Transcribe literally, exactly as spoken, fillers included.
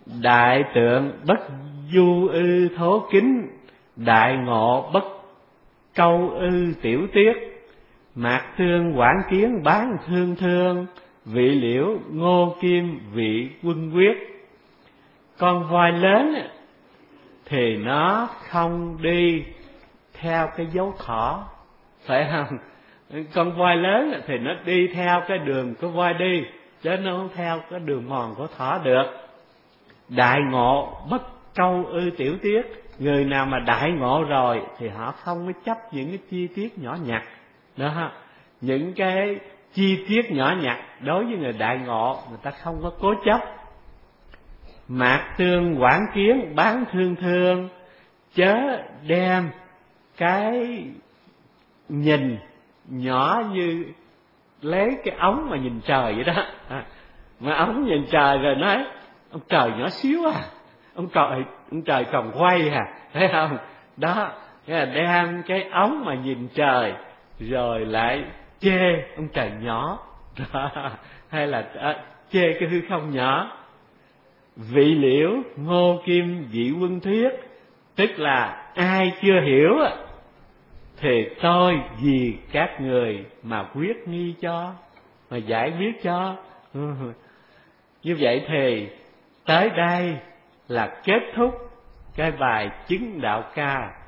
đại tượng bất du ư thố kính, đại ngộ bất câu ư tiểu tiết, mạc thương quảng kiến bán thương thương, vị liễu ngô kim vị quân quyết. Con voi lớn thì nó không đi theo cái dấu thỏ, phải không? Con voi lớn thì nó đi theo cái đường của voi đi, chứ nó không theo cái đường mòn của thỏ được. Đại ngộ bất câu ư tiểu tiết, người nào mà đại ngộ rồi thì họ không có chấp những cái chi tiết nhỏ nhặt đó. Những cái chi tiết nhỏ nhặt đối với người đại ngộ, người ta không có cố chấp. Mạc tương quảng kiến bán thương thương, chớ đem cái nhìn nhỏ như lấy cái ống mà nhìn trời vậy đó. À, mà ống nhìn trời rồi nói ông trời nhỏ xíu à, ông trời ông trời còn quay à, thấy không? Đó, nghĩa là đem cái ống mà nhìn trời rồi lại chê ông trời nhỏ đó. Hay là à, chê cái hư không nhỏ. Vị liễu ngô kim vị quân thuyết, tức là ai chưa hiểu thì tôi vì các người mà quyết nghi cho, mà giải quyết cho. Như vậy thì tới đây là kết thúc cái bài chứng đạo ca